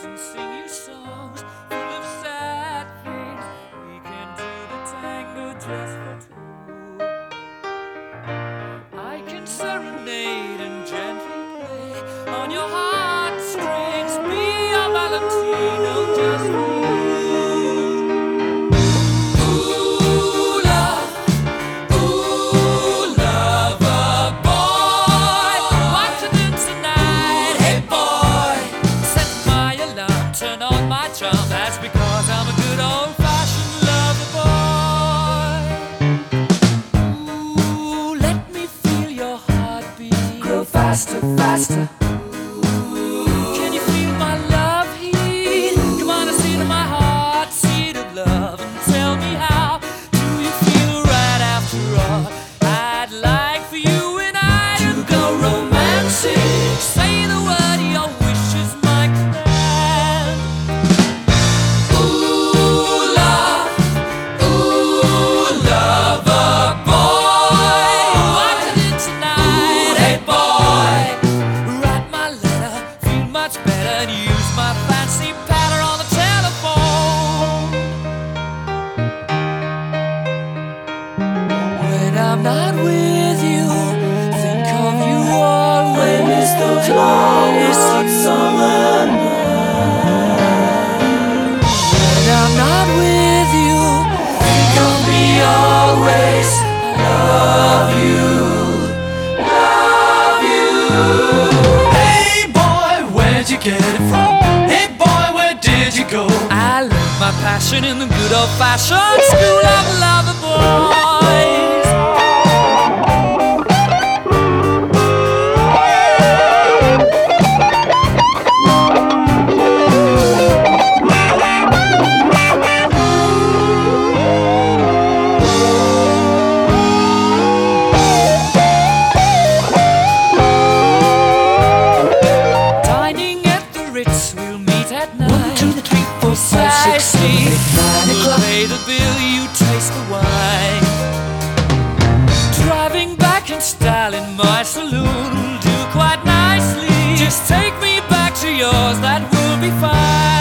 and sing you songs full of sad things. We can do the tango just for two. I can serenade and gently play on your heartstrings. Be your Valentino just for you. That's because I'm a good old-fashioned lover boy. Ooh, let me feel your heartbeat grow faster, faster. Ooh, can you feel my love heat? Come on and see to my heart, seat of love, and tell me how do you feel right after all? I'd like for you and I to go romancing. Say the word, your wish is my command. Better use my fancy patter on the telephone. When I'm not with you, think of you always. Those long hot summer nights. When I'm not with you, think of me always. I love you, love you. Where'd you get it from? Hey boy, where did you go? I learned my passion in the good old-fashioned school of lover boys. We'll meet at night. 1, 2, 3, 4, 5, 6, 7, 8, 9 o'clock. Pay the bill, you taste the wine. Driving back in style in my saloon will do quite nicely. Just take me back to yours, that will be fine.